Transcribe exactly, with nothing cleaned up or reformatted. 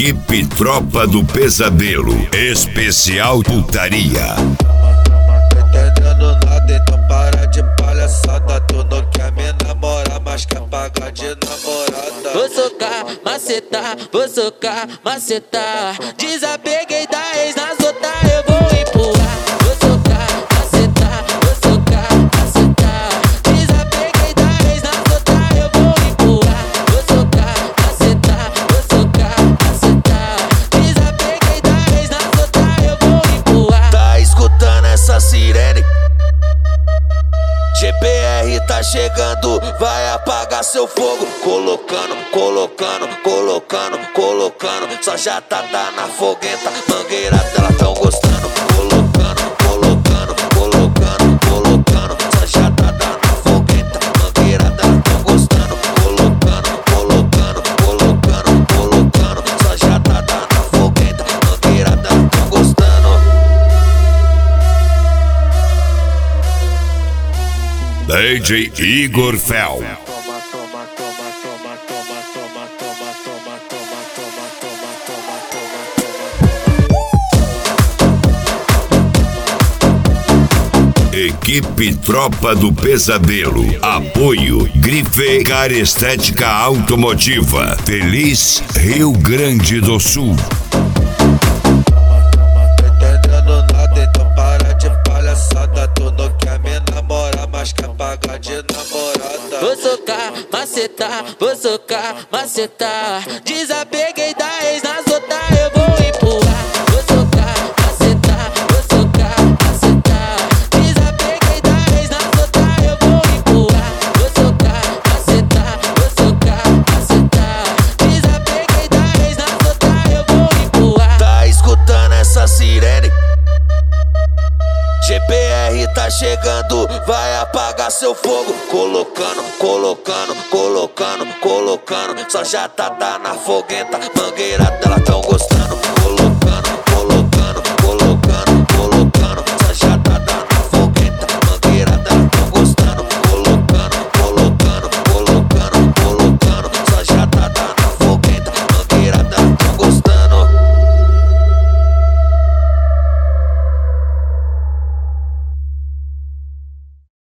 Equipe Tropa do Pesadelo, especial putaria. Entendendo nada, então para de palhaçada. Tu não quer me namorar, mas quer pagar de namorada. Vou socar, macetar, vou socar, macetar. Desapeguei da ex, nas outras eu vou empurrar. Vou socar, macetar, vou socar, macetar. Desapeguei da ex, nas outras eu vou empurrar. Vou socar, macetar, vou socar, macetar. Desapeguei da ex, nas outras eu vou empurrar. Tá escutando essa sirene? G P R tá chegando, vai apagar seu fogo. Colocando, colocando, colocando, colocando. Só já tá dando na fogueta, mangueira dela tão gostando. Colocando, colocando, colocando, colocando. Só já tá dando na fogueta, mangueira dela tão gostando. Colocando, colocando, colocando, colocando. Só já tá dando na fogueta, mangueira dela tão gostando. D J Igor Fel. Equipe Tropa do Pesadelo. Apoio Grife Car Estética Automotiva. Feliz Rio Grande do Sul. Entendendo nada, então para de palhaçada. Tu não quer me namorar, mas quer pagar de namorada. Vou socar, macetar, vou socar, macetar. Desapeguei da ex, nas outras eu vou empurrar. Vou socar, macetar, vou socar, macetar. Desapeguei da ex, nas outras eu vou empurrar. Vou socar, macetar, vou socar, macetar. Desapeguei da ex, nas outras eu vou empurrar. Tá escutando essa sirene? G P R tá chegando, vai apagar seu fogo. Colocando, colocando, colocando, colocando. Só já tá dando na fogueta, mangueira dela tão gostando.